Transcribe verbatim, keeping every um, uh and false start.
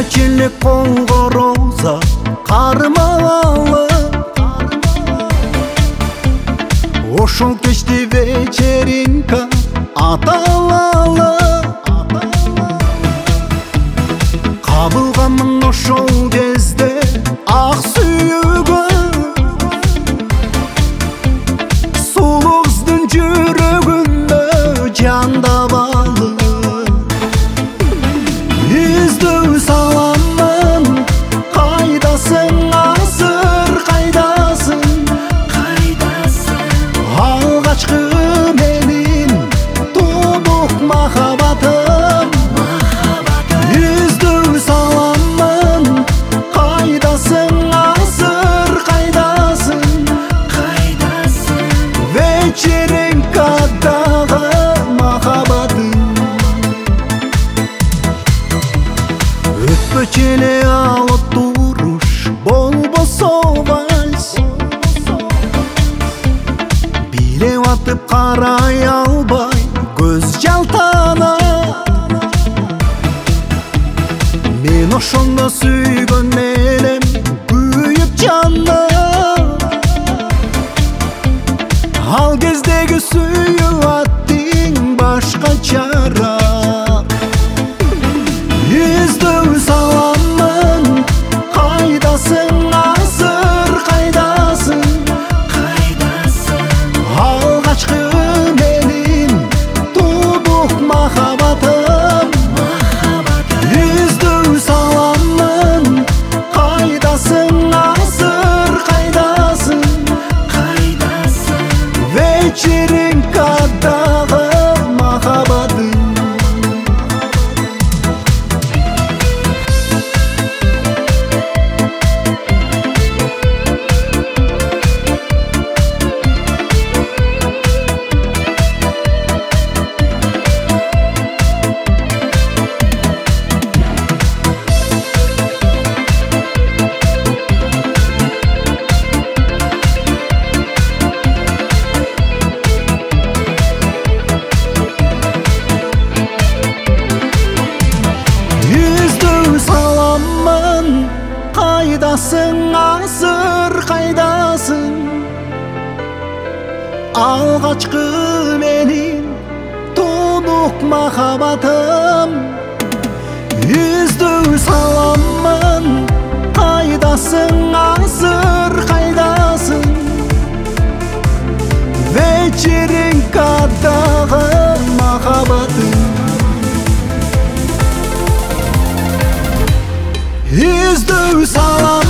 Çilek kolga roza karmalı, ошол кечти вечеринка аталалы. Кабылганмын ошол кезде ак сүйүүгө, сулуу кыздын жүрөгүндө жандабалы. Издөө саламын, кайдасың азыр, кайдасың? Алгачкы менин тунук махабатым, издөө саламын, кайдасың азыр, кайдасың? Вечеринкадагы махабатым. Өтпөчү алып туруш болбосо вальс, билеп атып карай албай көз жалтанат. Мен ошондо сүйгөн элем күйүп жанат. Ал кездеги сүйүү аттың башкачараак. Издөө саламын, кайдасың азыр, кайдасың? Алгачкы менин тунук махабатым, издөө саламын, кайдасың азыр, кайдасың? Вечеринкадагы махабатым. Кайдасың азыр, кайдасың? Алгачкы менин тунук махабатым, издөө саламын, кайдасың азыр, кайдасың? Вечеринкадагы махабатым. Издөө салам